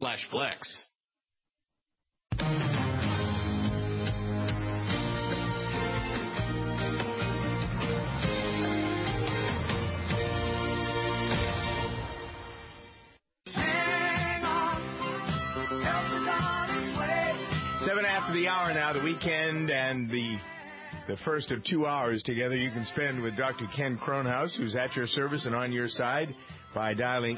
Flex. 7 after the hour now, the weekend, and the first of 2 hours together you can spend with Dr. Ken Kronhaus, who's at your service and on your side by dialing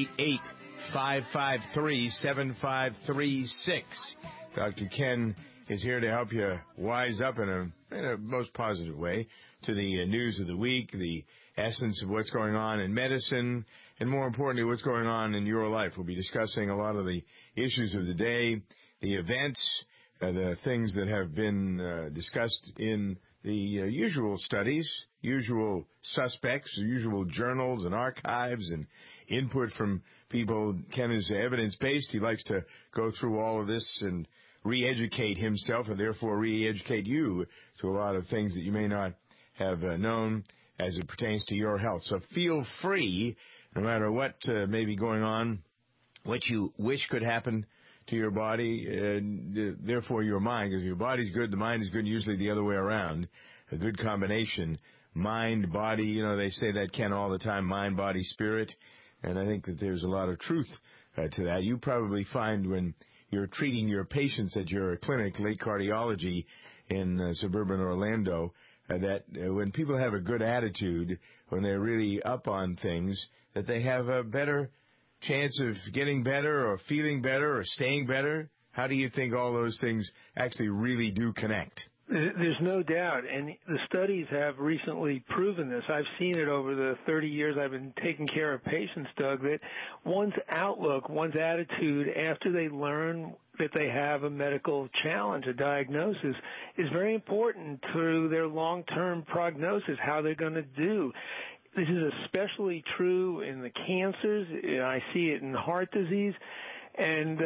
888-553-7536. Dr. Ken is here to help you wise up in a most positive way to the news of the week, the essence of what's going on in medicine, and more importantly, what's going on in your life. We'll be discussing a lot of the issues of the day, the events, the things that have been discussed in the usual studies, usual suspects, usual journals and archives and input from people. Ken is evidence-based. He likes to go through all of this and re-educate himself and therefore re-educate you to a lot of things that you may not have known as it pertains to your health. So feel free, no matter what may be going on, what you wish could happen to your body, therefore your mind, because your body's good, the mind is good, usually the other way around, a good combination. Mind, body, they say that, Ken, all the time, mind, body, spirit, and I think that there's a lot of truth to that. You probably find when you're treating your patients at your clinic, Lake Cardiology in suburban Orlando, that when people have a good attitude, when they're really up on things, that they have a better chance of getting better or feeling better or staying better. How do you think all those things actually really do connect? There's no doubt, and the studies have recently proven this. I've seen it over the 30 years I've been taking care of patients, Doug, that one's outlook, one's attitude after they learn that they have a medical challenge, a diagnosis, is very important to their long-term prognosis, how they're going to do. This is especially true in the cancers. I see it in heart disease. And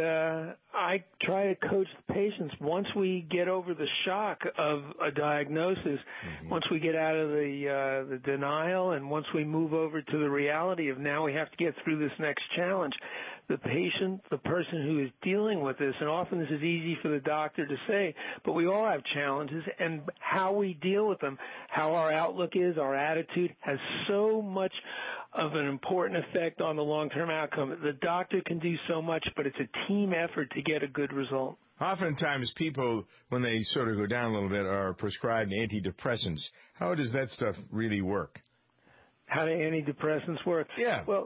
I try to coach the patients once we get over the shock of a diagnosis, once we get out of the denial, and once we move over to the reality of now we have to get through this next challenge. The patient, the person who is dealing with this, and often this is easy for the doctor to say, but we all have challenges, and how we deal with them, how our outlook is, our attitude, has so much of an important effect on the long-term outcome. The doctor can do so much, but it's a team effort to get a good result. Oftentimes people, when they sort of go down a little bit, are prescribed antidepressants. How does that stuff really work? How do antidepressants work? Yeah. Well,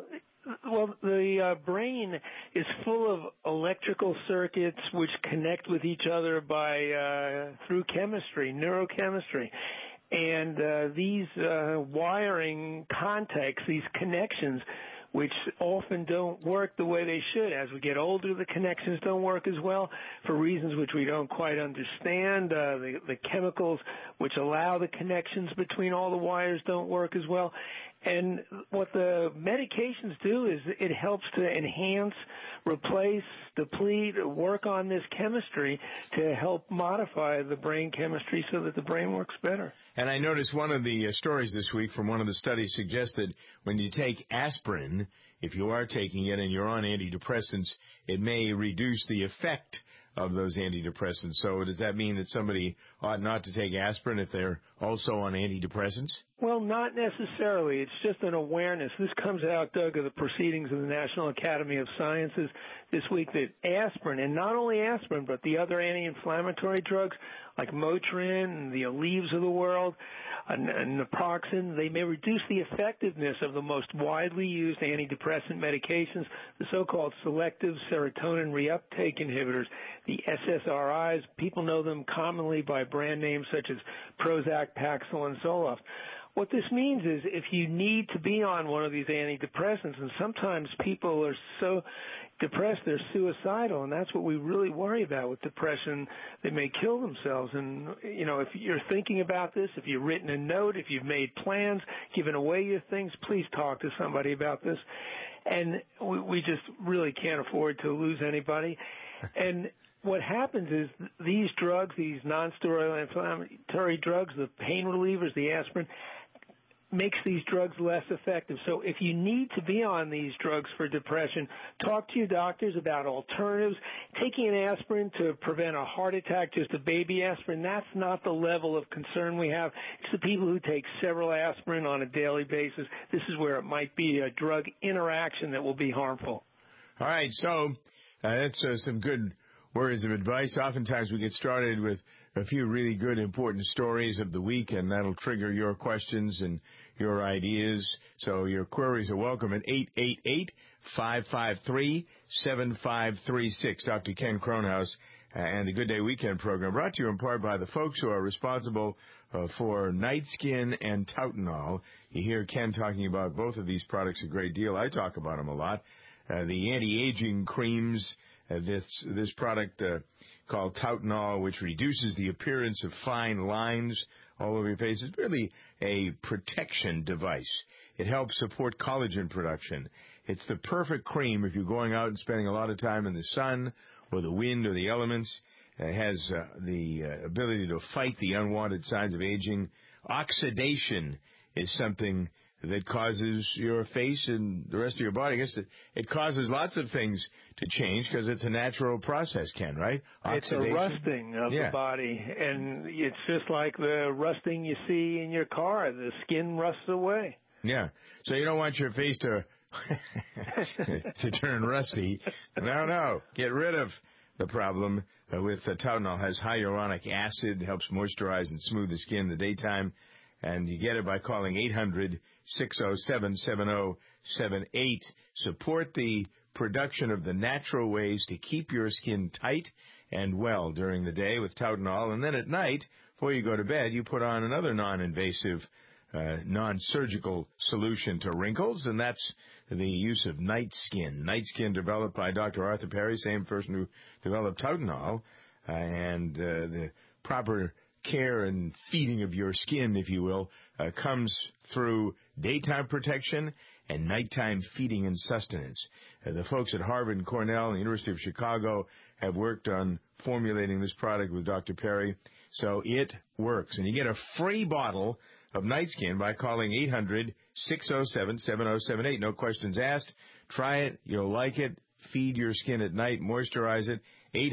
the brain is full of electrical circuits which connect with each other by through chemistry, neurochemistry. And these wiring contacts, these connections, which often don't work the way they should. As we get older, the connections don't work as well for reasons which we don't quite understand. The chemicals which allow the connections between all the wires don't work as well. And what the medications do is it helps to enhance, replace, deplete, work on this chemistry to help modify the brain chemistry so that the brain works better. And I noticed one of the stories this week from one of the studies suggested when you take aspirin, if you are taking it and you're on antidepressants, it may reduce the effect of those antidepressants. So does that mean that somebody ought not to take aspirin if they're also on antidepressants? Well, not necessarily. It's just an awareness. This comes out, Doug, of the proceedings of the National Academy of Sciences this week, that aspirin, and not only aspirin, but the other anti-inflammatory drugs like Motrin and the Aleve of the world, and naproxen, they may reduce the effectiveness of the most widely used antidepressant medications, the so-called selective serotonin reuptake inhibitors, the SSRIs. People know them commonly by brand names such as Prozac, Paxil, and Zoloft. What this means is if you need to be on one of these antidepressants, and sometimes people are so depressed they're suicidal, and that's what we really worry about with depression. They may kill themselves. And, if you're thinking about this, if you've written a note, if you've made plans, given away your things, please talk to somebody about this. And we just really can't afford to lose anybody. And what happens is these drugs, these non-steroidal inflammatory drugs, the pain relievers, the aspirin, makes these drugs less effective. So if you need to be on these drugs for depression, talk to your doctors about alternatives. Taking an aspirin to prevent a heart attack, just a baby aspirin, that's not the level of concern we have. It's the people who take several aspirin on a daily basis. This is where it might be a drug interaction that will be harmful. All right, so that's some good words of advice. Oftentimes we get started with a few really good, important stories of the week, and that'll trigger your questions and your ideas. So your queries are welcome at 888-553-7536. Dr. Ken Kronhaus and the Good Day Weekend program, brought to you in part by the folks who are responsible for Night Skin and Tautanol. You hear Ken talking about both of these products a great deal. I talk about them a lot. The anti-aging creams, this product called Tautanol, which reduces the appearance of fine lines all over your face. It's really a protection device. It helps support collagen production. It's the perfect cream if you're going out and spending a lot of time in the sun or the wind or the elements. It has the ability to fight the unwanted signs of aging. Oxidation is something that causes your face and the rest of your body. I guess it causes lots of things to change because it's a natural process, Ken, right? Oxidation. It's a rusting of the body, and it's just like the rusting you see in your car. The skin rusts away. Yeah, so you don't want your face to to turn rusty. No, get rid of the problem with Tautanol. Has hyaluronic acid, helps moisturize and smooth the skin in the daytime. And you get it by calling 800-607-7078. Support the production of the natural ways to keep your skin tight and well during the day with Tautanol. And then at night, before you go to bed, you put on another non-invasive, non-surgical solution to wrinkles, and that's the use of Night Skin. Night Skin, developed by Dr. Arthur Perry, same person who developed Tautanol, and the proper care and feeding of your skin, if you will, comes through daytime protection and nighttime feeding and sustenance. The folks at Harvard and Cornell and the University of Chicago have worked on formulating this product with Dr. Perry, so it works. And you get a free bottle of Night Skin by calling 800-607-7078. No questions asked. Try it. You'll like it. Feed your skin at night. Moisturize it.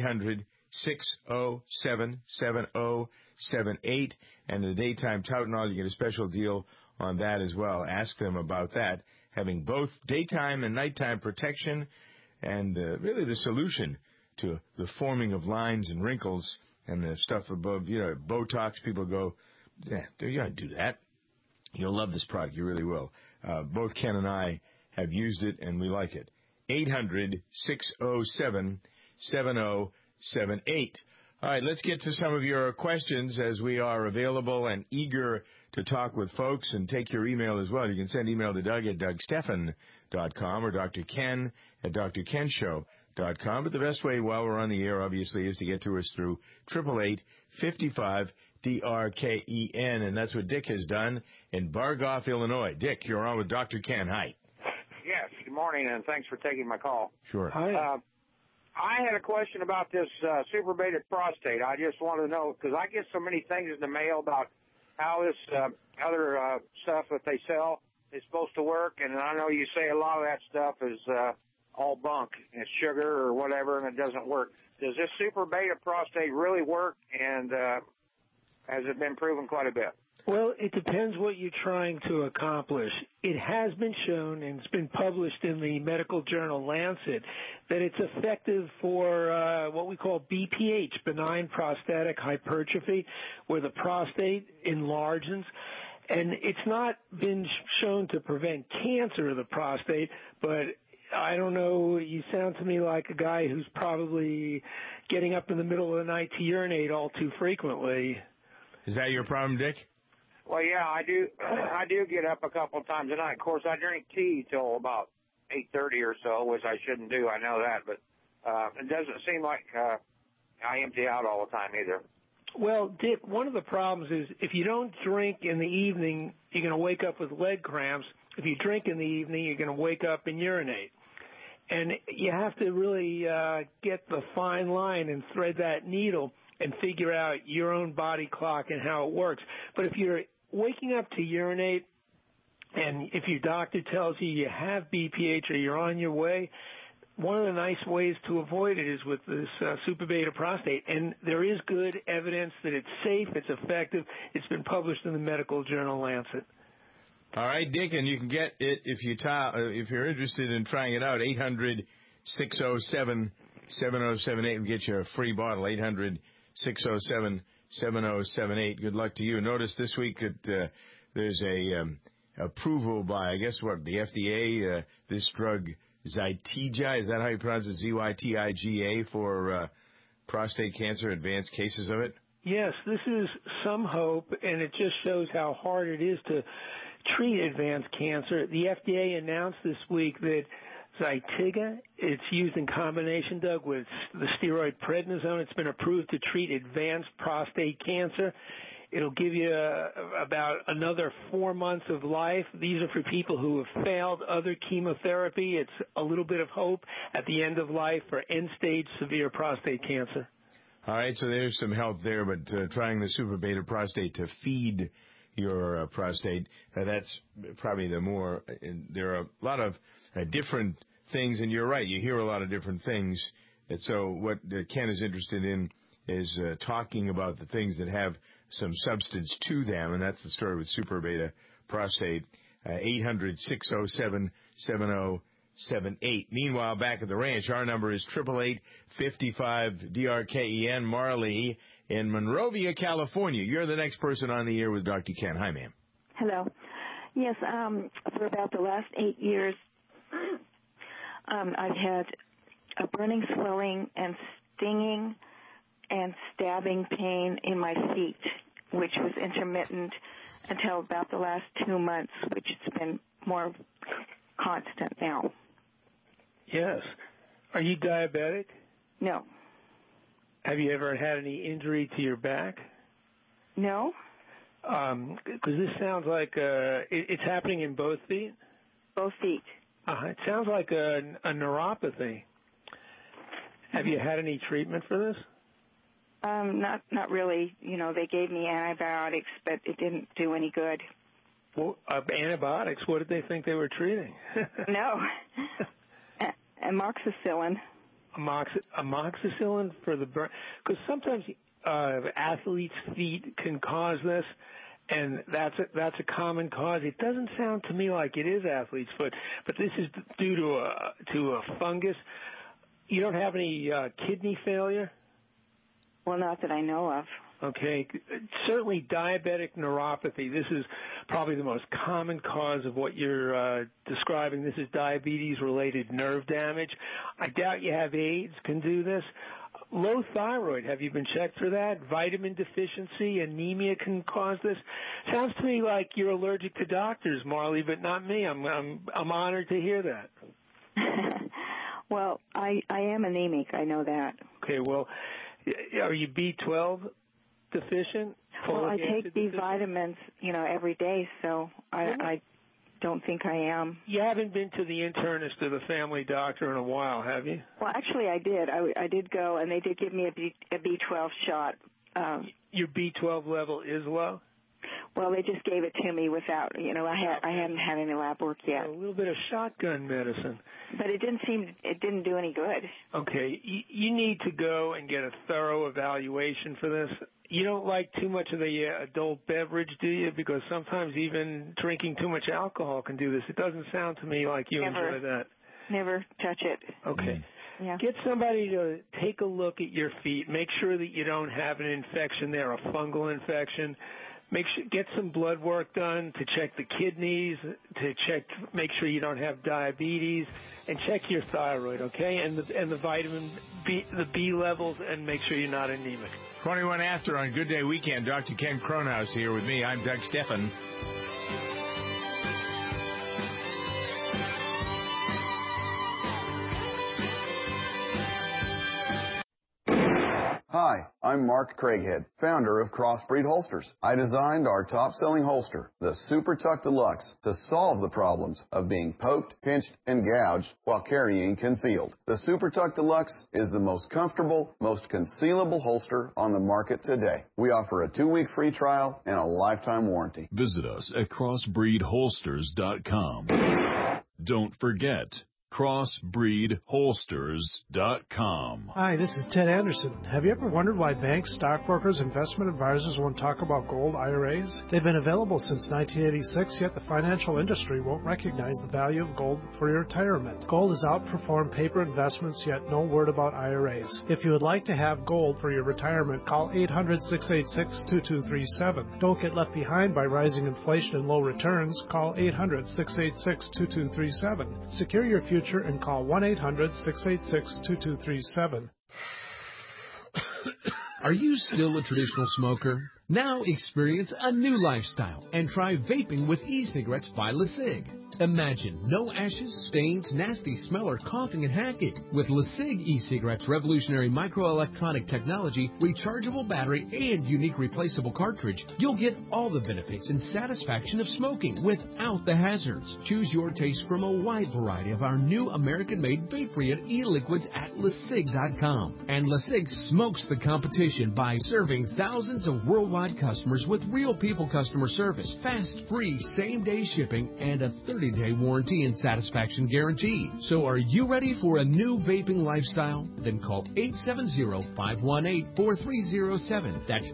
800-607-7078. And the daytime Tautanol, you get a special deal on that as well. Ask them about that, having both daytime and nighttime protection, and really the solution to the forming of lines and wrinkles and the stuff above, Botox. People go, you don't do that. You'll love this product. You really will. Both Ken and I have used it, and we like it. 800-607-7078. All right, let's get to some of your questions, as we are available and eager to talk with folks, and take your email as well. You can send email to Doug at DougStephan.com or Dr. Ken at DrKenShow.com. But the best way while we're on the air, obviously, is to get to us through 888-55-DRKEN, and that's what Dick has done in Bargoff, Illinois. Dick, you're on with Dr. Ken. Hi. Yes, good morning, and thanks for taking my call. Sure. Hi. I had a question about this suprabated prostate. I just want to know, because I get so many things in the mail about how this other stuff that they sell is supposed to work, and I know you say a lot of that stuff is all bunk. It's sugar or whatever, and it doesn't work. Does this suprabated prostate really work, and has it been proven quite a bit? Well, it depends what you're trying to accomplish. It has been shown, and it's been published in the medical journal Lancet, that it's effective for what we call BPH, benign prostatic hypertrophy, where the prostate enlarges. And it's not been shown to prevent cancer of the prostate, but I don't know, you sound to me like a guy who's probably getting up in the middle of the night to urinate all too frequently. Is that your problem, Dick? Well, yeah, I do get up a couple of times a night. Of course, I drink tea till about 8:30 or so, which I shouldn't do. I know that, but it doesn't seem like I empty out all the time either. Well, Dick, one of the problems is if you don't drink in the evening, you're going to wake up with leg cramps. If you drink in the evening, you're going to wake up and urinate. And you have to really get the fine line and thread that needle and figure out your own body clock and how it works. But if you're waking up to urinate And if your doctor tells you you have BPH or you're on your way, one of the nice ways to avoid it is with this super beta prostate. And there is good evidence that it's safe, it's effective. It's been published in the medical journal Lancet. All right, Dick, and you can get it if you're interested in trying it out. 800-607-7078 will get you a free bottle. 800-607-7078. Good luck to you. Notice this week that there's a approval by, I guess, the FDA, this drug Zytiga, is that how you pronounce it? Zytiga for prostate cancer, advanced cases of it? Yes, this is some hope, and it just shows how hard it is to treat advanced cancer. The FDA announced this week that Zytiga, it's used in combination, Doug, with the steroid prednisone. It's been approved to treat advanced prostate cancer. It'll give you about another 4 months of life. These are for people who have failed other chemotherapy. It's a little bit of hope at the end of life for end-stage severe prostate cancer. All right, so there's some help there, but trying the super beta prostate to feed your prostate, that's probably the more, there are a lot of different things, and you're right, you hear a lot of different things. And so what Ken is interested in is talking about the things that have some substance to them, and that's the story with super beta prostate. 800-607-7078. Meanwhile, back at the ranch, our number is 888-55-DRKEN. Marley in Monrovia, California. You're the next person on the air with Dr. Ken. Hi, ma'am. Hello. Yes, for about the last 8 years, I've had a burning, swelling, and stinging and stabbing pain in my feet, which was intermittent until about the last 2 months, which it's been more constant now. Yes. Are you diabetic? No. Have you ever had any injury to your back? No. Because this sounds like it's happening in both feet? Both feet. It sounds like a neuropathy. Have you had any treatment for this? Not really. You know, they gave me antibiotics, but it didn't do any good. Well, antibiotics? What did they think they were treating? No. Amoxicillin. Amoxicillin for the burn? Because sometimes athletes' feet can cause this, and that's a common cause. It doesn't sound to me like it is athlete's foot, but this is due to a fungus. You don't have any kidney failure? Well, not that I know of. Okay. Certainly diabetic neuropathy. This is probably the most common cause of what you're describing. This is diabetes-related nerve damage. I doubt you have AIDS can do this. Low thyroid, have you been checked for that? Vitamin deficiency, anemia can cause this. Sounds to me like you're allergic to doctors, Marley, but not me. I'm honored to hear that. Well, I am anemic. I know that. Okay, well, are you B12 deficient? Well, I take B vitamins, every day, so I don't think I am. You haven't been to the internist or the family doctor in a while, have you? Well, actually, I did. I did go, and they did give me a B12 shot. Your B12 level is low? Well, they just gave it to me without, I hadn't had any lab work yet. A little bit of shotgun medicine. But it didn't do any good. Okay, you need to go and get a thorough evaluation for this. You don't like too much of the adult beverage, do you? Because sometimes even drinking too much alcohol can do this. It doesn't sound to me like you enjoy that. Never touch it. Okay. Yeah. Get somebody to take a look at your feet. Make sure that you don't have an infection there, a fungal infection. Get some blood work done to check the kidneys, make sure you don't have diabetes, and check your thyroid, okay? And the vitamin B, the B levels, and make sure you're not anemic. 21 after on Good Day Weekend. Dr. Ken Kronhaus here with me. I'm Doug Steffen. Hi, I'm Mark Craighead, founder of Crossbreed Holsters. I designed our top-selling holster, the Super Tuck Deluxe, to solve the problems of being poked, pinched, and gouged while carrying concealed. The Super Tuck Deluxe is the most comfortable, most concealable holster on the market today. We offer a 2-week free trial and a lifetime warranty. Visit us at crossbreedholsters.com. Don't forget, crossbreedholsters.com. Hi, this is Ted Anderson. Have you ever wondered why banks, stockbrokers, investment advisors won't talk about gold IRAs? They've been available since 1986, yet the financial industry won't recognize the value of gold for your retirement. Gold has outperformed paper investments, yet no word about IRAs. If you would like to have gold for your retirement, call 800-686-2237. Don't get left behind by rising inflation and low returns. Call 800-686-2237. Secure your future and call 1-800-686-2237. Are you still a traditional smoker? Now experience a new lifestyle and try vaping with e-cigarettes by LeSig. Imagine no ashes, stains, nasty smell, or coughing and hacking. With LeSig e-cigarettes' revolutionary microelectronic technology, rechargeable battery, and unique replaceable cartridge, you'll get all the benefits and satisfaction of smoking without the hazards. Choose your taste from a wide variety of our new American-made vape-free e-liquids at LeSig.com. And LeSig smokes the competition by serving thousands of worldwide customers with real people customer service, fast, free, same-day shipping, and a 30-day warranty and satisfaction guarantee. So are you ready for a new vaping lifestyle? Then call 870-518-4307. That's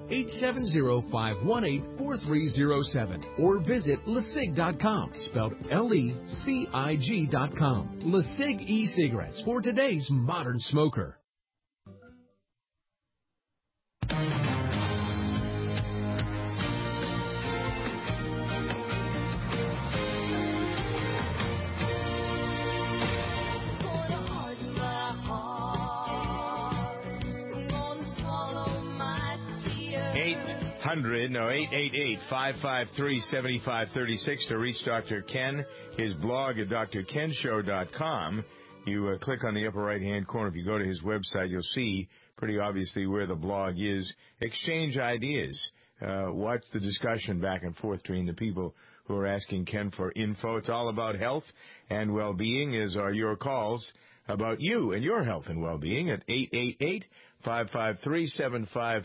870-518-4307. Or visit LeSig.com, spelled LECIG.com. LeSig e-cigarettes for today's modern smoker. No, 888-553-7536 to reach Dr. Ken. His blog at drkenshow.com. You click on the upper right-hand corner. If you go to his website, you'll see pretty obviously where the blog is. Exchange ideas. Watch the discussion back and forth between the people who are asking Ken for info. It's all about health and well-being, as are your calls about you and your health and well-being at 888-553-7536.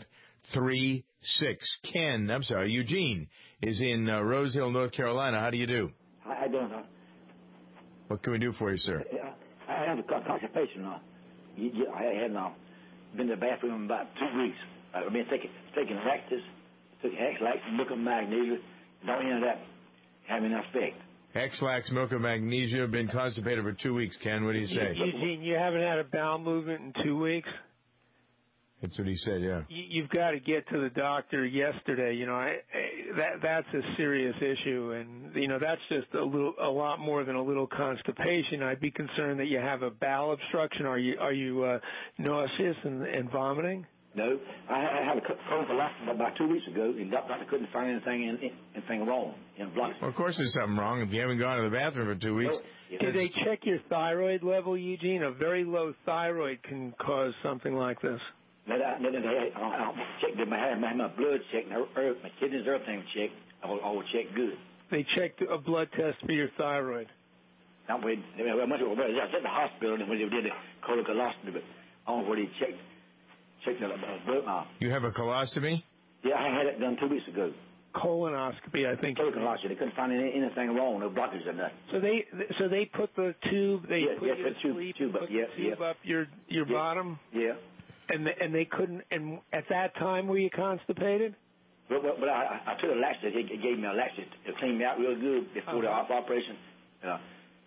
Eugene is in Rose Hill, North Carolina. How do you do? How you doing, sir? What can we do for you, sir? I have a constipation now. I had now been to the bathroom about 2 weeks. I've been taking Lactis, took X-Lax, milk of magnesia. Don't end up having an effect. X-Lax, milk of magnesia, been constipated for 2 weeks. Ken, what do you say? Eugene, you haven't had a bowel movement in 2 weeks? That's what he said, yeah. You've got to get to the doctor yesterday. You know, that's a serious issue, and you know that's just a lot more than a little constipation. I'd be concerned that you have a bowel obstruction. Are you nauseous and vomiting? No, I had a colonoscopy about 2 weeks ago, and doctor couldn't find anything wrong in blood. Well, of course, there's something wrong if you haven't gone to the bathroom for 2 weeks. Yeah. Did they check your thyroid level, Eugene? A very low thyroid can cause something like this. I checked my blood checked, my kidneys, everything checked. I will check good. They checked a blood test for your thyroid. I went to the hospital and when they did the colonoscopy, but I don't know where they checked the blood. You have a colostomy? Yeah, I had it done 2 weeks ago. Colonoscopy, I think. Colonoscopy. They couldn't find anything wrong, no blockage or nothing. So they put the tube. Put you to sleep. Tube up your bottom. Yeah. And they couldn't. And at that time, were you constipated? But I took a laxative. He gave me a laxative to clean me out real good before the operation. I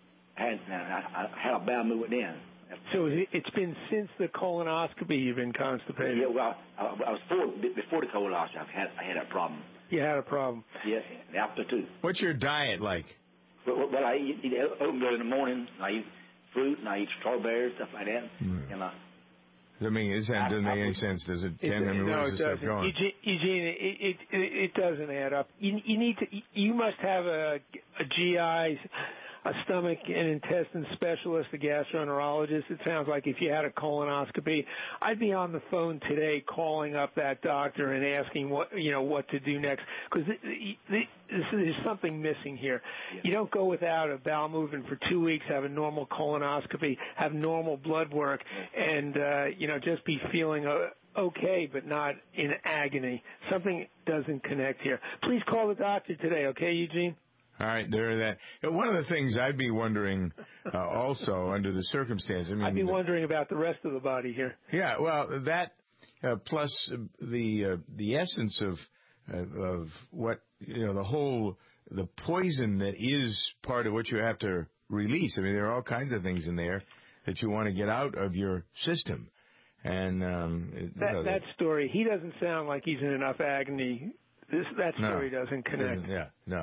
had a bowel movement then. So it's been since the colonoscopy you've been constipated. Yeah, well, I was before the colonoscopy. I had a problem. You had a problem. Yeah, after too. What's your diet like? Well, I eat oatmeal in the morning. I eat fruit and I eat strawberries, stuff like that. And I mean, that doesn't make any sense, does it, Ken? No, it doesn't. Eugene, it doesn't add up. You must have a GI stomach and intestine specialist, a gastroenterologist. It sounds like if you had a colonoscopy, I'd be on the phone today calling up that doctor and asking what to do next, because there's something missing here. Yeah. You don't go without a bowel movement for 2 weeks, have a normal colonoscopy, have normal blood work, and just be feeling okay, but not in agony. Something doesn't connect here. Please call the doctor today, okay, Eugene? All right, there. That one of the things I'd be wondering also under the circumstance. I'd be wondering about the rest of the body here. Yeah, well, that plus the essence of what the poison that is part of what you have to release. I mean, there are all kinds of things in there that you want to get out of your system. And that story, he doesn't sound like he's in enough agony. That story doesn't connect. Yeah, no.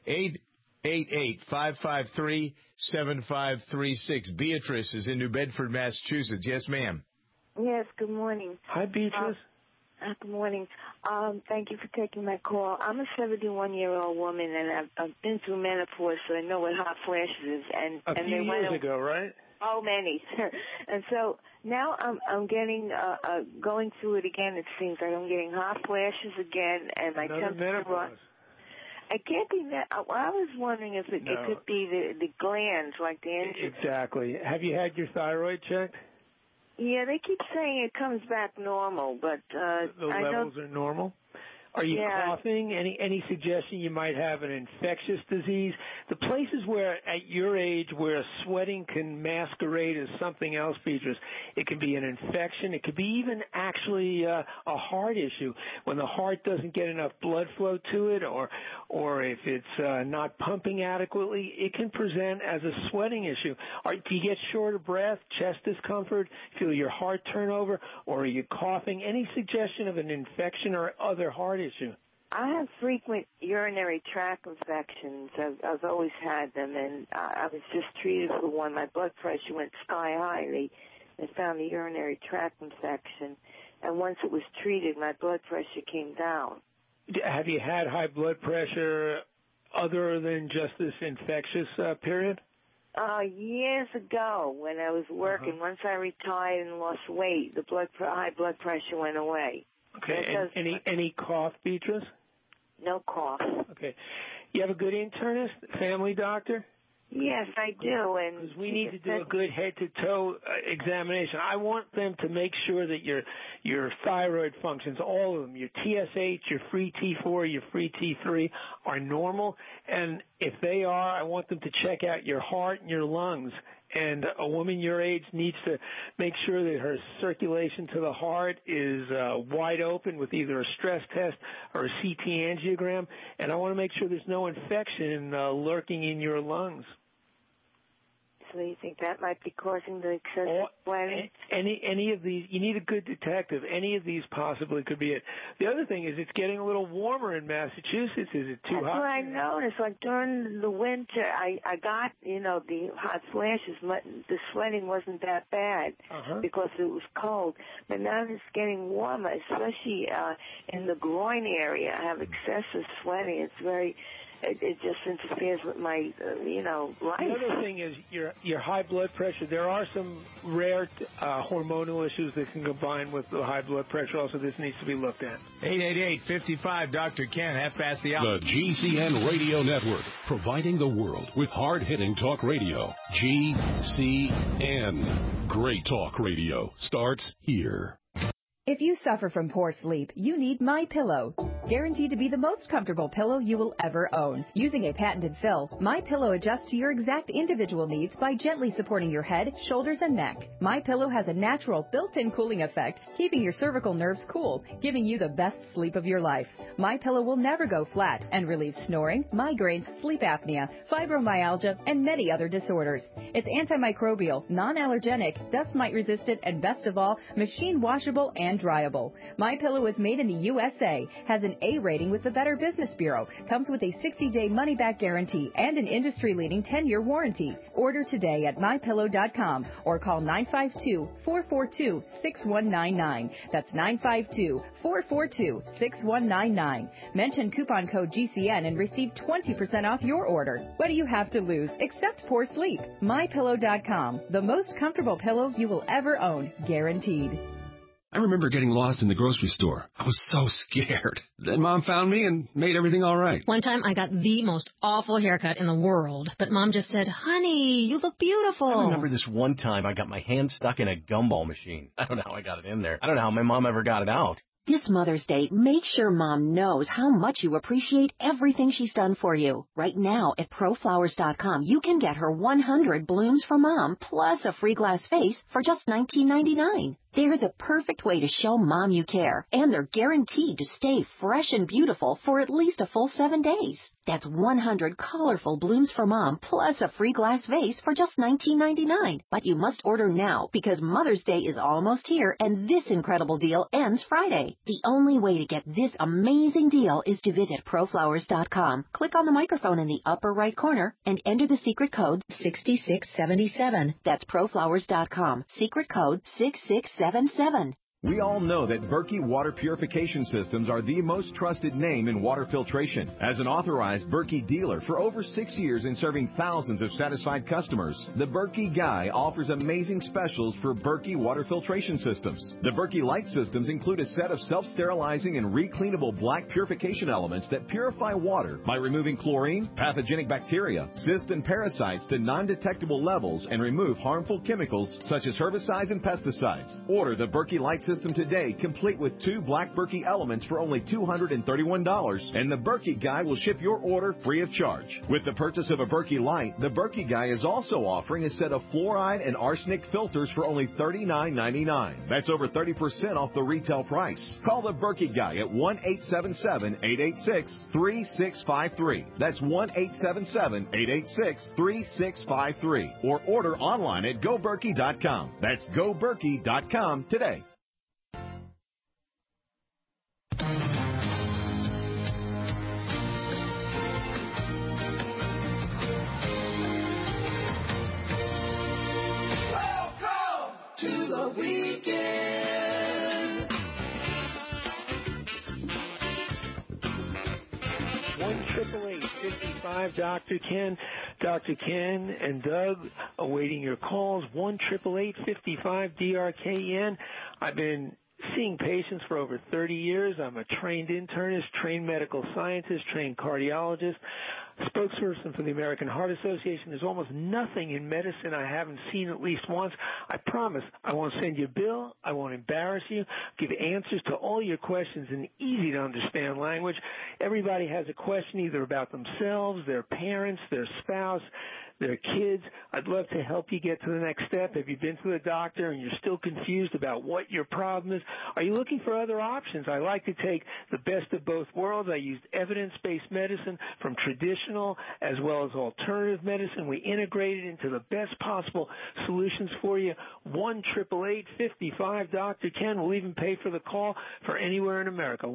888-553-7536. Beatrice is in New Bedford, Massachusetts. Yes, ma'am. Yes, good morning. Hi, Beatrice. Good morning. Thank you for taking my call. I'm a 71-year-old woman, and I've been through menopause, so I know what hot flashes is. And a few years ago, right? Oh, many. And so now I'm getting going through it again. It seems like I'm getting hot flashes again, and my temperature. It can't be that. I was wondering if it could be the glands, like the engine. Exactly. Have you had your thyroid checked? Yeah, they keep saying it comes back normal, but the levels are normal. Are you coughing? Any suggestion you might have an infectious disease? The places where, at your age, where sweating can masquerade as something else, Beatrice, it can be an infection. It could be even actually a heart issue. When the heart doesn't get enough blood flow to it, or if it's not pumping adequately, it can present as a sweating issue. Do you get short of breath, chest discomfort, feel your heart turn over, or are you coughing? Any suggestion of an infection or other heart issue? I have frequent urinary tract infections. I've always had them, and I was just treated for one. My blood pressure went sky high. They found a urinary tract infection, and once it was treated, my blood pressure came down. Have you had high blood pressure other than just this infectious period? Years ago, when I was working, once I retired and lost weight, the high blood pressure went away. Okay, and any cough, Beatrice? No cough. Okay. You have a good internist, family doctor? Yes, I do. Because we need to do a good head-to-toe examination. I want them to make sure that your thyroid functions, all of them, your TSH, your free T4, your free T3, are normal. And if they are, I want them to check out your heart and your lungs. And a woman your age needs to make sure that her circulation to the heart is wide open with either a stress test or a CT angiogram. And I want to make sure there's no infection lurking in your lungs. So you think that might be causing the excessive sweating? Any of these, you need a good detective. Any of these possibly could be it. The other thing is it's getting a little warmer in Massachusetts. Is it too hot? That's what I noticed. Like during the winter, I got, the hot flashes. The sweating wasn't that bad because it was cold. But now it's getting warmer, especially in the groin area. I have excessive sweating. It's very... It just interferes with my, life. The other thing is your high blood pressure. There are some rare hormonal issues that can combine with the high blood pressure. Also, this needs to be looked at. 888-55 Dr. Ken, half past the hour. The GCN Radio Network, providing the world with hard-hitting talk radio. GCN. Great talk radio starts here. If you suffer from poor sleep, you need MyPillow. Guaranteed to be the most comfortable pillow you will ever own. Using a patented fill, MyPillow adjusts to your exact individual needs by gently supporting your head, shoulders, and neck. MyPillow has a natural built-in cooling effect, keeping your cervical nerves cool, giving you the best sleep of your life. MyPillow will never go flat and relieves snoring, migraines, sleep apnea, fibromyalgia, and many other disorders. It's antimicrobial, non-allergenic, dust mite resistant, and best of all, machine washable and and dryable. MyPillow is made in the USA, has an A rating with the Better Business Bureau, comes with a 60-day money-back guarantee and an industry-leading 10-year warranty. Order today at MyPillow.com or call 952-442-6199. That's 952-442-6199. Mention coupon code GCN and receive 20% off your order. What do you have to lose except poor sleep? MyPillow.com, the most comfortable pillow you will ever own, guaranteed. I remember getting lost in the grocery store. I was so scared. Then Mom found me and made everything all right. One time I got the most awful haircut in the world, but Mom just said, "Honey, you look beautiful." I remember this one time I got my hand stuck in a gumball machine. I don't know how I got it in there. I don't know how my mom ever got it out. This Mother's Day, make sure Mom knows how much you appreciate everything she's done for you. Right now at ProFlowers.com, you can get her 100 blooms for Mom, plus a free glass vase for just $19.99. They're the perfect way to show Mom you care, and they're guaranteed to stay fresh and beautiful for at least a full 7 days. That's 100 colorful blooms for Mom, plus a free glass vase for just $19.99. But you must order now, because Mother's Day is almost here, and this incredible deal ends Friday. The only way to get this amazing deal is to visit ProFlowers.com. Click on the microphone in the upper right corner and enter the secret code 6677. That's ProFlowers.com. Secret code 6677. We all know that Berkey Water Purification Systems are the most trusted name in water filtration. As an authorized Berkey dealer for over 6 years and serving thousands of satisfied customers, the Berkey Guy offers amazing specials for Berkey Water Filtration Systems. The Berkey Light Systems include a set of self-sterilizing and recleanable black purification elements that purify water by removing chlorine, pathogenic bacteria, cysts, and parasites to non-detectable levels and remove harmful chemicals such as herbicides and pesticides. Order the Berkey Light System today, complete with 2 black Berkey elements for only $231, and the Berkey Guy will ship your order free of charge. With the purchase of a Berkey Light, the Berkey Guy is also offering a set of fluoride and arsenic filters for only $39.99. That's over 30% off the retail price. Call the Berkey Guy at 1-877-886-3653. That's 1-877-886-3653. Or order online at GoBerkey.com. That's GoBerkey.com today. To the weekend. 1-888-55 Dr. Ken. Dr. Ken and Doug awaiting your calls. 1-888-55-DRKN. I've been seeing patients for over 30 years. I'm a trained internist, trained medical scientist, trained cardiologist, spokesperson for the American Heart Association. There's almost nothing in medicine I haven't seen at least once. I promise I won't send you a bill. I won't embarrass you. Give answers to all your questions in easy to understand language. Everybody has a question either about themselves, their parents, their spouse, their kids. I'd love to help you get to the next step. Have you been to the doctor and you're still confused about what your problem is? Are you looking for other options? I like to take the best of both worlds. I used evidence-based medicine from traditional as well as alternative medicine. We integrate it into the best possible solutions for you. 1-888-55-Dr. Ken. We'll even pay for the call for anywhere in America.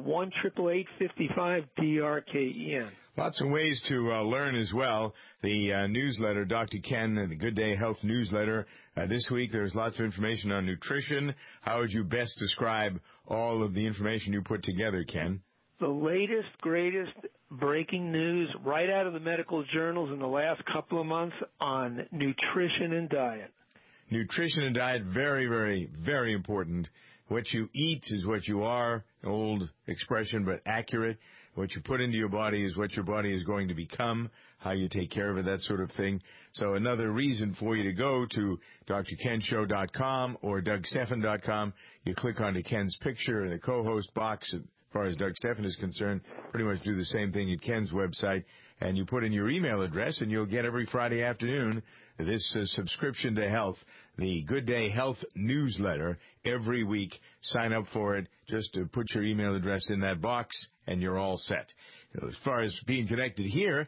1-888-55-DRKEN. Lots of ways to learn as well. The newsletter, Dr. Ken, the Good Day Health newsletter. This week there's lots of information on nutrition. How would you best describe all of the information you put together, Ken? The latest, greatest breaking news right out of the medical journals in the last couple of months on nutrition and diet. Nutrition and diet, very, very, very important. What you eat is what you are, an old expression, but accurate. What you put into your body is what your body is going to become, how you take care of it, that sort of thing. So another reason for you to go to drkenshow.com or dougstephan.com. You click onto Ken's picture in the co-host box. As far as Doug Stephan is concerned, pretty much do the same thing at Ken's website. And you put in your email address, and you'll get every Friday afternoon this subscription to health, the Good Day Health newsletter every week. Sign up for it. Just put your email address in that box, and you're all set. As far as being connected here,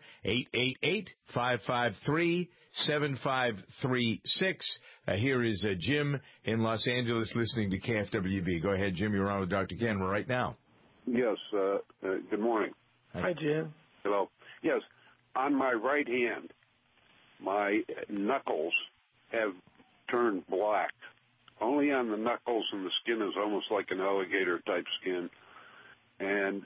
888-553-7536. Here is Jim in Los Angeles listening to KFWB. Go ahead, Jim. You're on with Dr. Ken right now. Yes. Good morning. Hi, Jim. Hello. Yes. On my right hand, my knuckles have turned black. Only on the knuckles, and the skin is almost like an alligator-type skin. And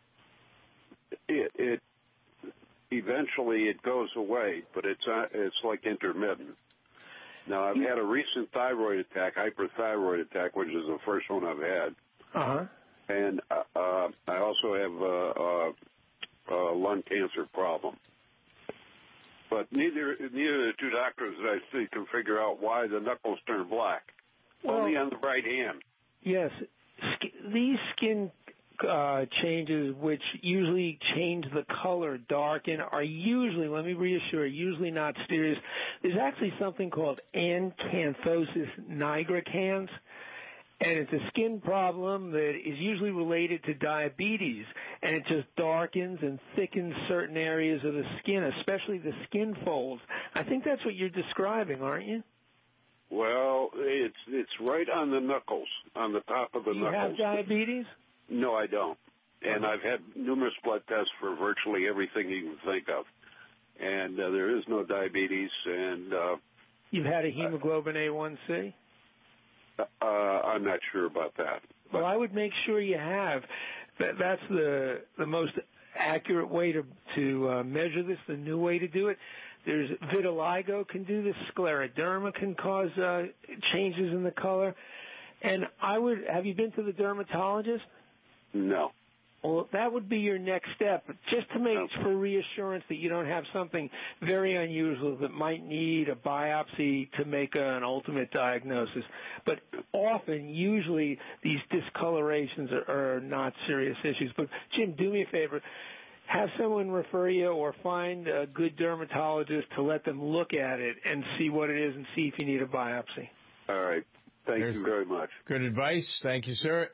it eventually it goes away, but it's like intermittent. Now, I've had a recent thyroid attack, hyperthyroid attack, which is the first one I've had. Uh-huh. And I also have a lung cancer problem. But neither of the two doctors that I see can figure out why the knuckles turn black. Only on the right hand. Yes. These skin changes, which usually change the color, darken, are usually, let me reassure, usually not serious. There's actually something called acanthosis nigricans, and it's a skin problem that is usually related to diabetes, and it just darkens and thickens certain areas of the skin, especially the skin folds. I think that's what you're describing, aren't you? Well, it's right on the knuckles, on the top of the knuckles. You have diabetes? No, I don't. And I've had numerous blood tests for virtually everything you can think of. And there is no diabetes. And you've had a hemoglobin A1C? I'm not sure about that. Well, I would make sure you have. That's the most accurate way to measure this, the new way to do it. There's vitiligo can do this. Scleroderma can cause changes in the color. And have you been to the dermatologist? No. Well, that would be your next step, just to make for reassurance that you don't have something very unusual that might need a biopsy to make an ultimate diagnosis. But often, usually, these discolorations are not serious issues. But, Jim, do me a favor. Have someone refer you or find a good dermatologist to let them look at it and see what it is and see if you need a biopsy. All right. Thank you very much. Good advice. Thank you, sir.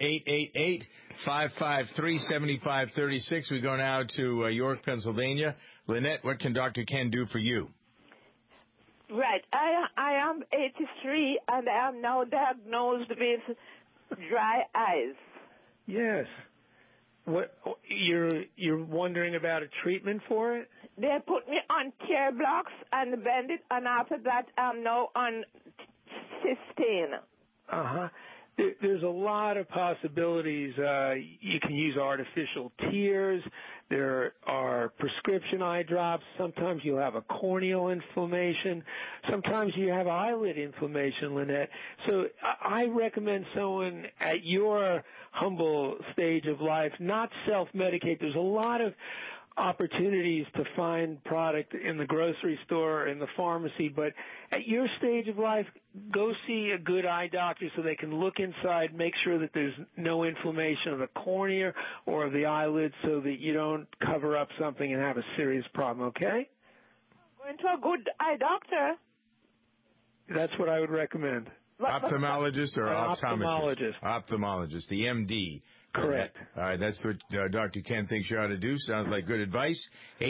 888-553-7536. We go now to York, Pennsylvania. Lynette, what can Dr. Ken do for you? Right. I am 83, and I am now diagnosed with dry eyes. Yes. What you're wondering about a treatment for it? They put me on tear blocks and bend it, and after that, I'm now on cysteine. Uh-huh. There's a lot of possibilities. You can use artificial tears. There are prescription eye drops. Sometimes you'll have a corneal inflammation. Sometimes you have eyelid inflammation, Lynette. So I recommend someone at your humble stage of life not self-medicate. There's a lot of opportunities to find product in the grocery store, in the pharmacy, but at your stage of life, go see a good eye doctor so they can look inside, make sure that there's no inflammation of the cornea or of the eyelids so that you don't cover up something and have a serious problem, okay? Going to a good eye doctor. That's what I would recommend. Ophthalmologist or optometrist? Ophthalmologist. Ophthalmologist, the MD. Correct. All right, that's what Dr. Ken thinks you ought to do. Sounds like good advice.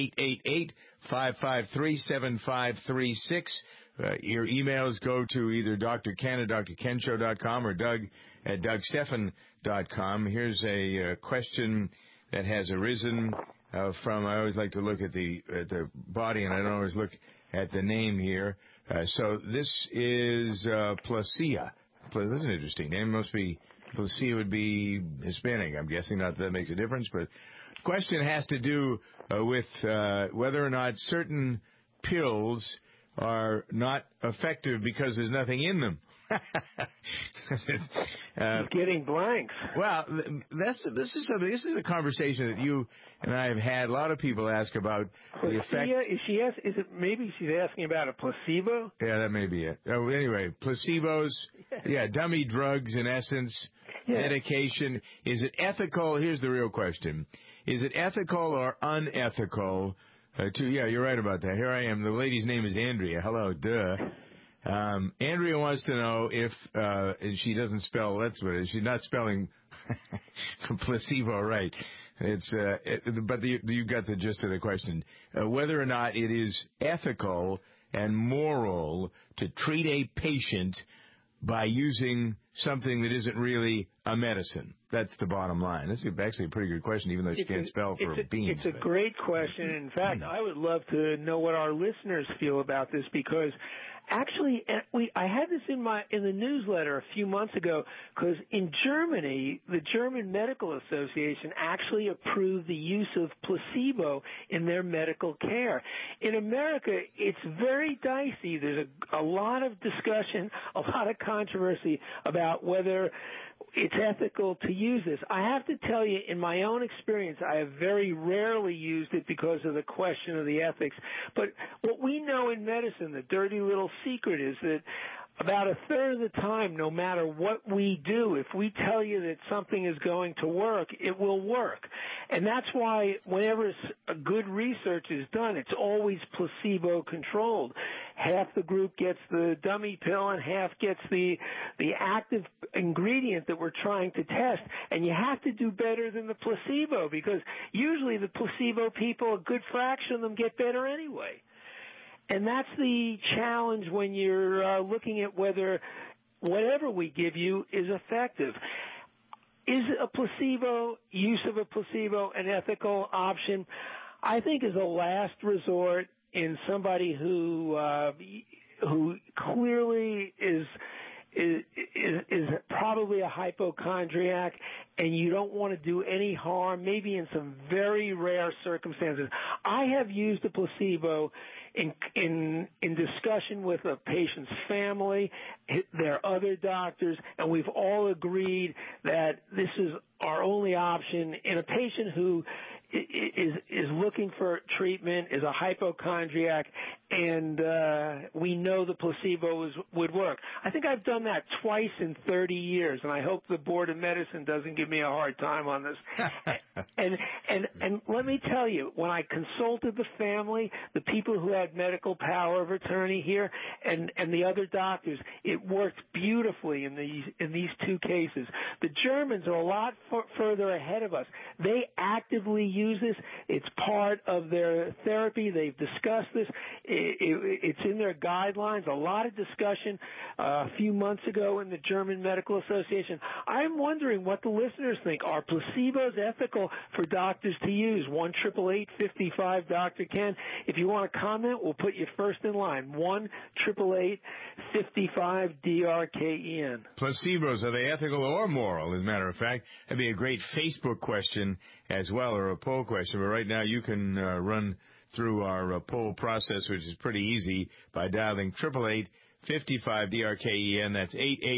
888-553-7536. Your emails go to either Dr. Ken at drkenshow.com or Doug at dougstephan.com. Here's a question that has arisen from, I always like to look at the body, and I don't always look at the name here. So this is Placia. That's an interesting name. Must be... Placia would be Hispanic, I'm guessing. Not that makes a difference, but the question has to do with whether or not certain pills are not effective because there's nothing in them. Getting blanks. Well, this is a conversation that you and I have had. A lot of people ask about the effect. Maybe she's asking about a placebo? Yeah, that may be it. Oh, anyway, placebos, dummy drugs in essence, medication. Is it ethical? Here's the real question. Is it ethical or unethical you're right about that. Here I am. The lady's name is Andrea. Hello, duh. Andrea wants to know if she doesn't spell, that's what it is. She's not spelling placebo right. But you got the gist of the question. Whether or not it is ethical and moral to treat a patient by using something that isn't really a medicine. That's the bottom line. This is actually a pretty good question, even though she can't spell for beans. It's a great question. In fact, I would love to know what our listeners feel about this, because actually, I had this in the newsletter a few months ago, because in Germany, the German Medical Association actually approved the use of placebo in their medical care. In America, it's very dicey. There's a lot of discussion, a lot of controversy about whether it's ethical to use this. I have to tell you, in my own experience, I have very rarely used it because of the question of the ethics. But what we know in medicine, the dirty little secret, is that about a third of the time, no matter what we do, if we tell you that something is going to work, it will work. And that's why whenever a good research is done, it's always placebo-controlled. Half the group gets the dummy pill and half gets the active ingredient that we're trying to test. And you have to do better than the placebo, because usually the placebo people, a good fraction of them, get better anyway. And that's the challenge when you're looking at whether whatever we give you is effective. Is use of a placebo an ethical option? I think as a last resort in somebody who clearly is probably a hypochondriac, and you don't want to do any harm, maybe in some very rare circumstances. I have used a placebo in discussion with a patient's family, their other doctors, and we've all agreed that this is our only option in a patient who is looking for treatment, is a hypochondriac, and we know the placebo would work. I think I've done that twice in 30 years, and I hope the Board of Medicine doesn't give me a hard time on this. And let me tell you, when I consulted the family, the people who had medical power of attorney here, and the other doctors, it worked beautifully in these two cases. The Germans are a lot further ahead of us. They actively use this. It's part of their therapy. They've discussed this. It's in their guidelines. A lot of discussion a few months ago in the German Medical Association. I'm wondering what the listeners think. Are placebos ethical for doctors to use? 1-888-55 Dr. Ken. If you want to comment, we'll put you first in line. 1-888-55 DRKEN. Placebos, are they ethical or moral? As a matter of fact, that'd be a great Facebook question as well, or a poll question. But right now you can run through our poll process, which is pretty easy, by dialing 888-55 DRKEN. That's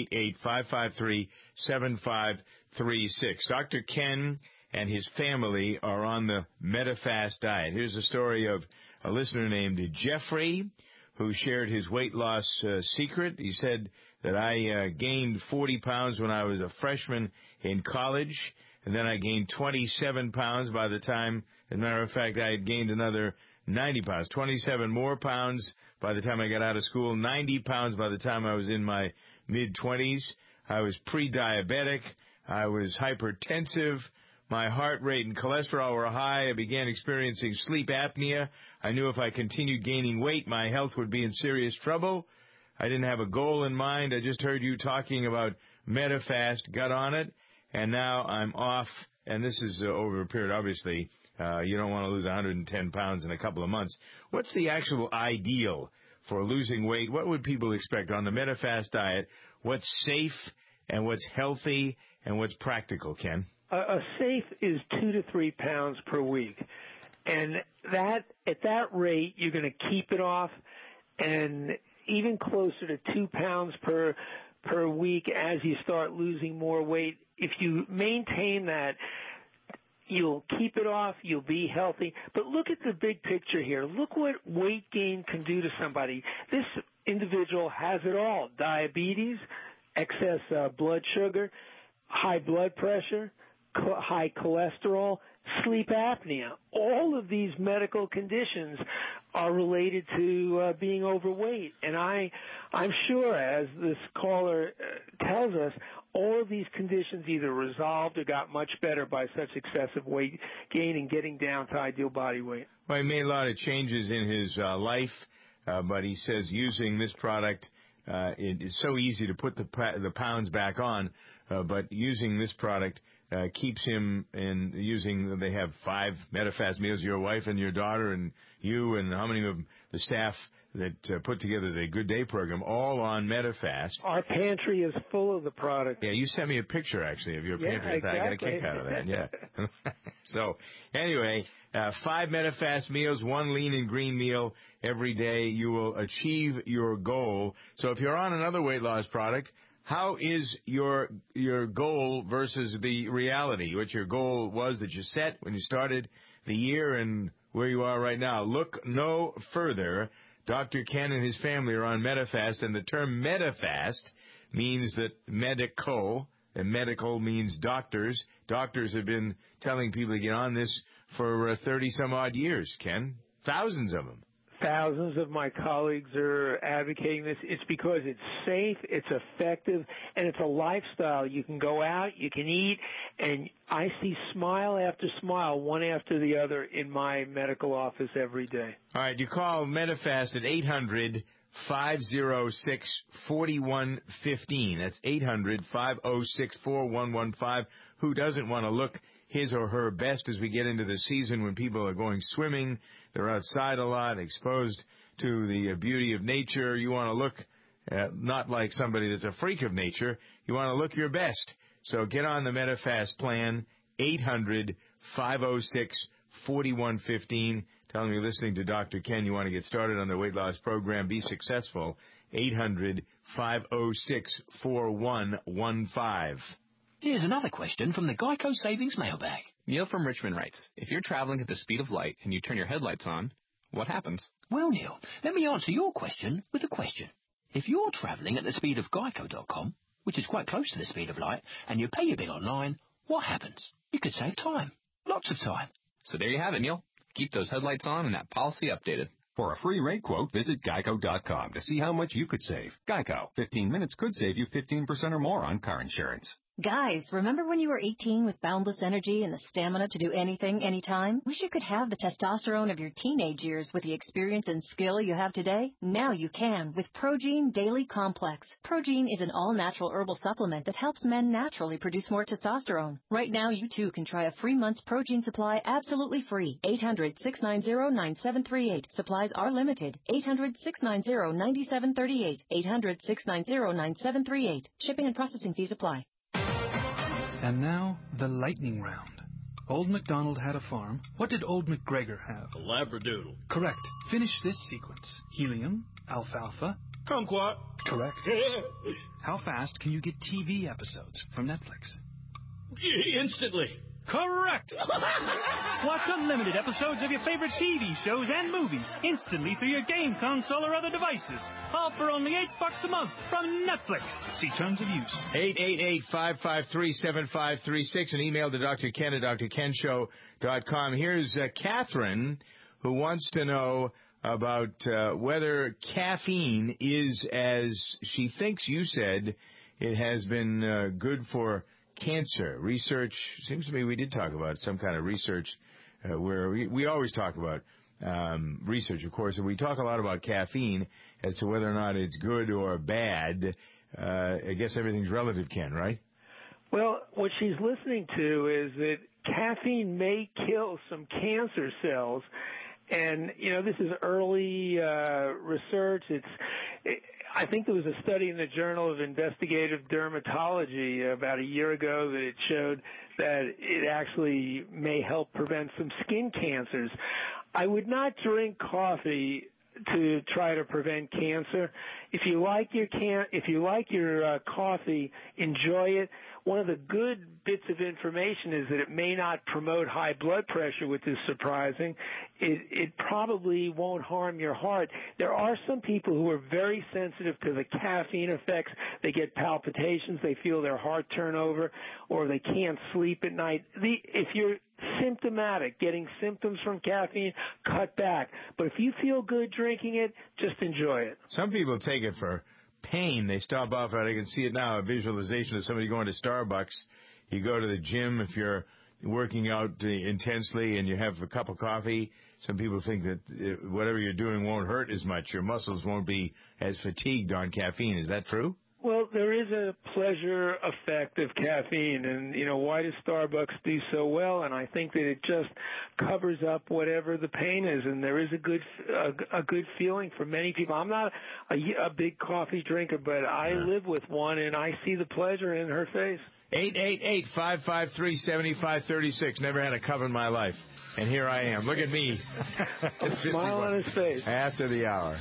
888-553-7536. Dr. Ken and his family are on the Medifast diet. Here's a story of a listener named Jeffrey, who shared his weight loss secret. He said that I gained 40 pounds when I was a freshman in college, and then I gained 27 pounds by the time, as a matter of fact, I had gained another 90 pounds, 27 more pounds by the time I got out of school, 90 pounds by the time I was in my mid-20s. I was pre-diabetic. I was hypertensive. My heart rate and cholesterol were high. I began experiencing sleep apnea. I knew if I continued gaining weight, my health would be in serious trouble. I didn't have a goal in mind. I just heard you talking about Medifast, got on it, and now I'm off. And this is over a period, obviously. You don't want to lose 110 pounds in a couple of months. What's the actual ideal for losing weight? What would people expect on the Medifast diet? What's safe and what's healthy and what's practical, Ken? A safe is 2 to 3 pounds per week. And that at that rate, you're going to keep it off, and even closer to 2 pounds per week as you start losing more weight. If you maintain that, you'll keep it off, you'll be healthy. But look at the big picture here. Look what weight gain can do to somebody. This individual has it all: diabetes, excess blood sugar, high blood pressure, high cholesterol, sleep apnea. All of these medical conditions are related to being overweight. And I'm sure, as this caller tells us, all of these conditions either resolved or got much better by such excessive weight gain and getting down to ideal body weight. Well, he made a lot of changes in his life, but he says using this product, it is so easy to put the pounds back on, but using this product keeps him in using, they have 5 MetaFast meals, your wife and your daughter and you and how many of the staff that put together the Good Day program, all on MetaFast. Our pantry is full of the product. Yeah, you sent me a picture, actually, of your pantry. Exactly. I got a kick out of that, yeah. So, anyway, 5 MetaFast meals, 1 lean and green meal every day. You will achieve your goal. So if you're on another weight loss product, how is your goal versus the reality? What your goal was that you set when you started the year and where you are right now? Look no further. Dr. Ken and his family are on MetaFast, and the term MetaFast means that medical, and medical means doctors. Doctors have been telling people to get on this for 30-some-odd years, Ken. Thousands of them. Thousands of my colleagues are advocating this. It's because it's safe, it's effective, and it's a lifestyle. You can go out, you can eat, and I see smile after smile, one after the other, in my medical office every day. All right, you call MetaFast at 800-506-4115. That's 800-506-4115. Who doesn't want to look his or her best as we get into the season when people are going swimming, they're outside a lot, exposed to the beauty of nature. You want to look not like somebody that's a freak of nature. You want to look your best. So get on the MetaFast plan, 800-506-4115. Tell them you're listening to Dr. Ken. You want to get started on the weight loss program. Be successful. 800-506-4115. Here's another question from the Geico Savings Mailbag. Neil from Richmond writes, if you're traveling at the speed of light and you turn your headlights on, what happens? Well, Neil, let me answer your question with a question. If you're traveling at the speed of Geico.com, which is quite close to the speed of light, and you pay your bill online, what happens? You could save time. Lots of time. So there you have it, Neil. Keep those headlights on and that policy updated. For a free rate quote, visit Geico.com to see how much you could save. Geico. 15 minutes could save you 15% or more on car insurance. Guys, remember when you were 18 with boundless energy and the stamina to do anything, anytime? Wish you could have the testosterone of your teenage years with the experience and skill you have today? Now you can with Progene Daily Complex. Progene is an all-natural herbal supplement that helps men naturally produce more testosterone. Right now, you too can try a free month's Progene supply absolutely free. 800-690-9738. Supplies are limited. 800-690-9738. 800-690-9738. Shipping and processing fees apply. And now, the lightning round. Old MacDonald had a farm. What did Old MacGregor have? A Labradoodle. Correct. Finish this sequence. Helium, alfalfa. Kumquat. Correct. How fast can you get TV episodes from Netflix? Instantly. Correct! Watch unlimited episodes of your favorite TV shows and movies instantly through your game console or other devices. All for only $8 a month from Netflix. See terms of use. 888-553-7536. An email to Dr. Ken at drkenshow.com. Here's Catherine, who wants to know about whether caffeine is, as she thinks you said, it has been good for cancer. Research, seems to me we did talk about some kind of research where we always talk about research, of course, and we talk a lot about caffeine as to whether or not it's good or bad. I guess everything's relative, Ken, right? Well, what she's listening to is that caffeine may kill some cancer cells. And, you know, this is early research. I think there was a study in the Journal of Investigative Dermatology about a year ago that it showed that it actually may help prevent some skin cancers. I would not drink coffee to try to prevent cancer. If you like your coffee, enjoy it. One of the good bits of information is that it may not promote high blood pressure, which is surprising. It probably won't harm your heart. There are some people who are very sensitive to the caffeine effects. They get palpitations, they feel their heart turn over, or they can't sleep at night. If you're symptomatic, getting symptoms from caffeine, cut back. But if you feel good drinking it, just enjoy it. Some people take it for pain. They stop off at, I can see it now, a visualization of somebody going to Starbucks. You go to the gym if you're working out intensely and you have a cup of coffee. Some people think that whatever you're doing won't hurt as much. Your muscles won't be as fatigued on caffeine. Is that true? Well, there is a pleasure effect of caffeine, and, why does Starbucks do so well? And I think that it just covers up whatever the pain is, and there is a good feeling for many people. I'm not a big coffee drinker, but I live with one, and I see the pleasure in her face. 888-553-7536. Never had a cup in my life, and here I am. Look at me. A smile on his face. After the hour.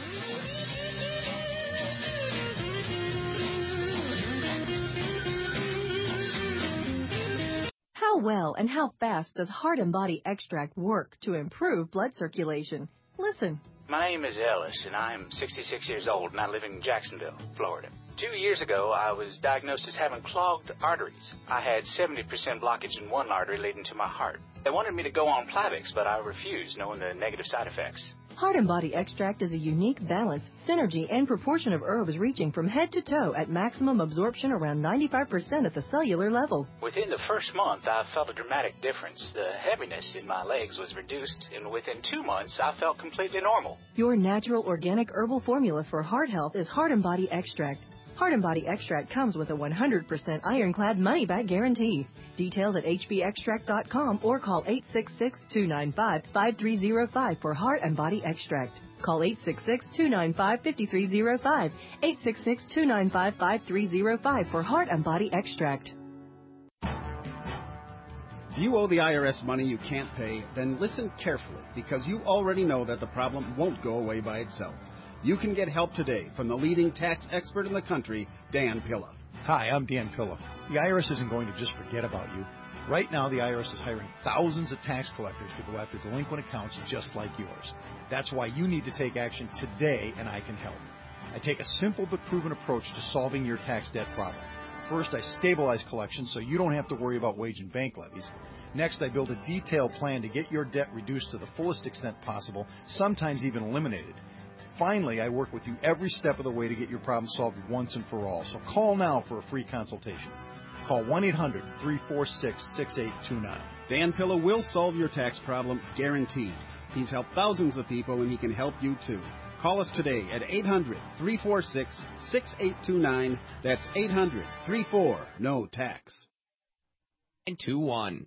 How well and how fast does Heart and Body Extract work to improve blood circulation? Listen. My name is Ellis, and I'm 66 years old, and I live in Jacksonville, Florida. 2 years ago, I was diagnosed as having clogged arteries. I had 70% blockage in one artery leading to my heart. They wanted me to go on Plavix, but I refused, knowing the negative side effects. Heart and Body Extract is a unique balance, synergy, and proportion of herbs reaching from head to toe at maximum absorption around 95% at the cellular level. Within the first month, I felt a dramatic difference. The heaviness in my legs was reduced, and within 2 months, I felt completely normal. Your natural organic herbal formula for heart health is Heart and Body Extract. Heart and Body Extract comes with a 100% ironclad money-back guarantee. Details at hbextract.com or call 866-295-5305 for Heart and Body Extract. Call 866-295-5305, 866-295-5305 for Heart and Body Extract. If you owe the IRS money you can't pay, then listen carefully, because you already know that the problem won't go away by itself. You can get help today from the leading tax expert in the country, Dan Pilla. Hi, I'm Dan Pilla. The IRS isn't going to just forget about you. Right now, the IRS is hiring thousands of tax collectors to go after delinquent accounts just like yours. That's why you need to take action today, and I can help. I take a simple but proven approach to solving your tax debt problem. First, I stabilize collections so you don't have to worry about wage and bank levies. Next, I build a detailed plan to get your debt reduced to the fullest extent possible, sometimes even eliminated. Finally, I work with you every step of the way to get your problem solved once and for all. So call now for a free consultation. Call 1-800-346-6829. Dan Pilla will solve your tax problem, guaranteed. He's helped thousands of people, and he can help you too. Call us today at 800-346-6829. That's 800-34-NO-TAX. 921.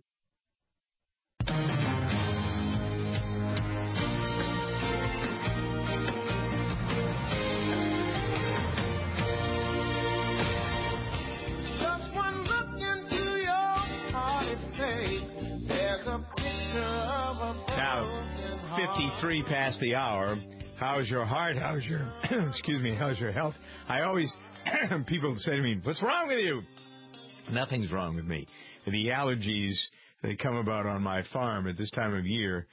Now, 53 past the hour. How's your heart? How's your, how's your health? I always, people say to me, what's wrong with you? Nothing's wrong with me. The allergies that come about on my farm at this time of year,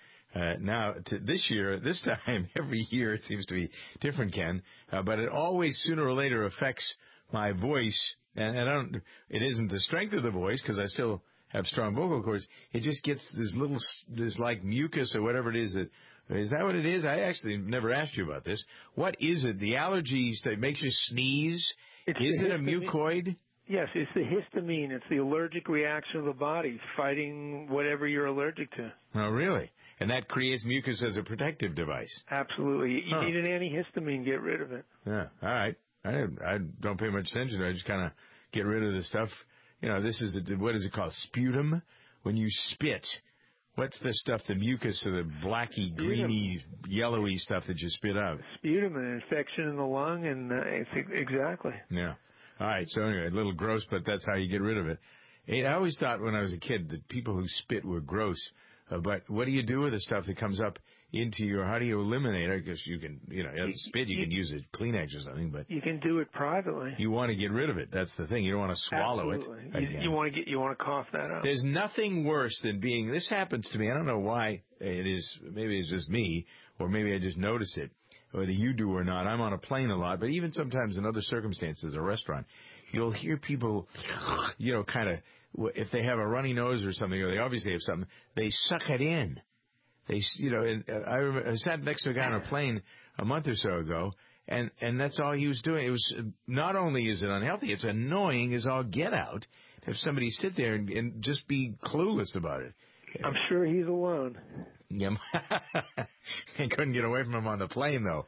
this time, every year it seems to be different, Ken, but it always sooner or later affects my voice, and it isn't the strength of the voice, because I still have strong vocal cords. It just gets this like mucus or whatever it is. Is that what it is? I actually never asked you about this. What is it? The allergies that makes you sneeze? Is it a mucoid? Yes, it's the histamine. It's the allergic reaction of the body fighting whatever you're allergic to. Oh, really? And that creates mucus as a protective device? Absolutely. You need an antihistamine. Get rid of it. Yeah, all right. I don't pay much attention to it. I just kind of get rid of the stuff. This is, what is it called, sputum? When you spit, what's the stuff, the mucus or the blacky, greeny, yellowy stuff that you spit out? Sputum, an infection in the lung, and exactly. Yeah. All right, so anyway, a little gross, but that's how you get rid of it. I always thought when I was a kid that people who spit were gross, but what do you do with the stuff that comes up into how do you eliminate it? I guess you can, spit, you can use a Kleenex or something, but you can do it privately. You want to get rid of it. That's the thing. You don't want to swallow Absolutely. it. You want to cough that up. There's nothing worse than this happens to me. I don't know why it is. Maybe it's just me, or maybe I just notice it, whether you do or not. I'm on a plane a lot, but even sometimes in other circumstances, a restaurant, you'll hear people, kind of, if they have a runny nose or something, or they obviously have something, they suck it in. I sat next to a guy on a plane a month or so ago, And that's all he was doing. It was not only is it unhealthy, it's annoying as all get out to have somebody sit there and just be clueless about it. I'm sure he's alone. Yeah. I couldn't get away from him on the plane, though.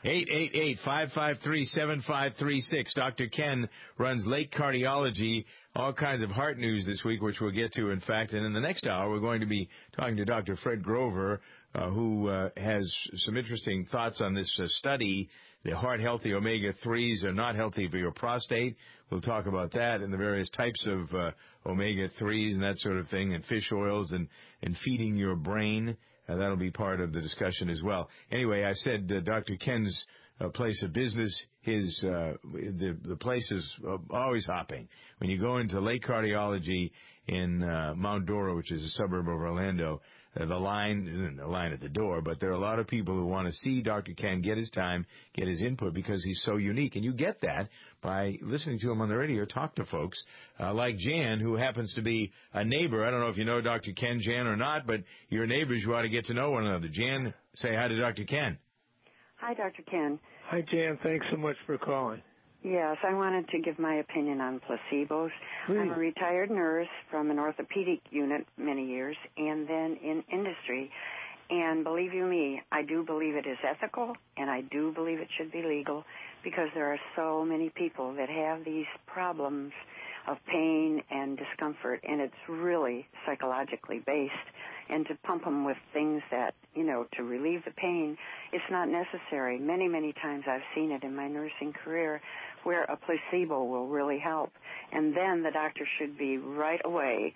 888-553-7536. Dr. Ken runs Lake Cardiology. All kinds of heart news this week, which we'll get to, in fact. And in the next hour, we're going to be talking to Dr. Fred Grover, who has some interesting thoughts on this study. The heart-healthy omega-3s are not healthy for your prostate. We'll talk about that and the various types of omega-3s and that sort of thing, and fish oils and feeding your brain. That'll be part of the discussion as well. Anyway, I said Dr. Ken's place of business, the place is always hopping. When you go into Lake Cardiology in Mount Dora, which is a suburb of Orlando, the line at the door, but there are a lot of people who want to see Dr. Ken, get his time, get his input, because he's so unique. And you get that by listening to him on the radio, talk to folks like Jan, who happens to be a neighbor. I don't know if you know Dr. Ken, Jan, or not, but you're neighbors. You ought to get to know one another. Jan, say hi to Dr. Ken. Hi, Dr. Ken. Hi, Jan. Thanks so much for calling. Yes, I wanted to give my opinion on placebos. I'm a retired nurse from an orthopedic unit many years and then in industry. And believe you me, I do believe it is ethical, and I do believe it should be legal, because there are so many people that have these problems of pain and discomfort, and it's really psychologically based. And to pump them with things that, to relieve the pain, it's not necessary. Many, many times I've seen it in my nursing career where a placebo will really help. And then the doctor should be right away,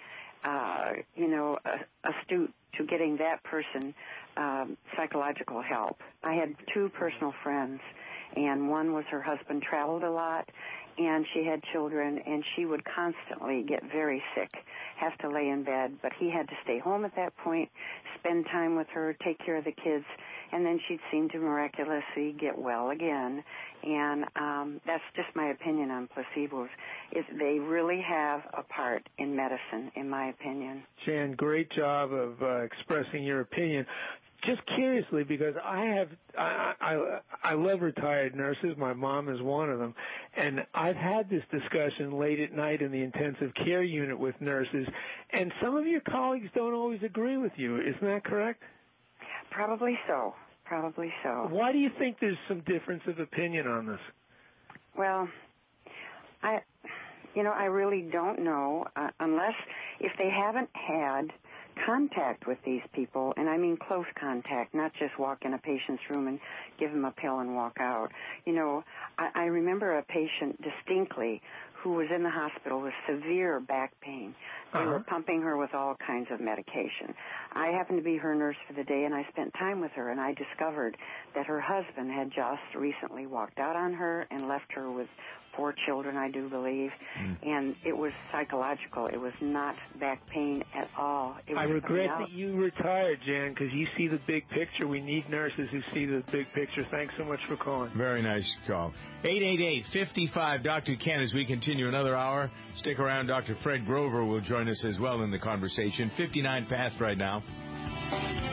astute to getting that person psychological help. I had two personal friends, and one was her husband traveled a lot, and she had children, and she would constantly get very sick, have to lay in bed, but he had to stay home at that point, spend time with her, take care of the kids, and then she'd seem to miraculously get well again. And that's just my opinion on placebos. They really have a part in medicine, in my opinion. Jan, great job of expressing your opinion. Just curiously, because I love retired nurses. My mom is one of them. And I've had this discussion late at night in the intensive care unit with nurses, and some of your colleagues don't always agree with you. Isn't that correct? Probably so. Probably so. Why do you think there's some difference of opinion on this? Well, I really don't know, unless if they haven't had contact with these people, and I mean close contact, not just walk in a patient's room and give them a pill and walk out. I remember a patient distinctly who was in the hospital with severe back pain. They were pumping her with all kinds of medication. I happened to be her nurse for the day, and I spent time with her, and I discovered that her husband had just recently walked out on her and left her with 4 children, I do believe, and it was psychological. It was not back pain at all. I regret that you retired, Jan, because you see the big picture. We need nurses who see the big picture. Thanks so much for calling. Very nice call. 888-55 Dr. Ken as we continue another hour. Stick around. Dr. Fred Grover will join us as well in the conversation. 59 past right now.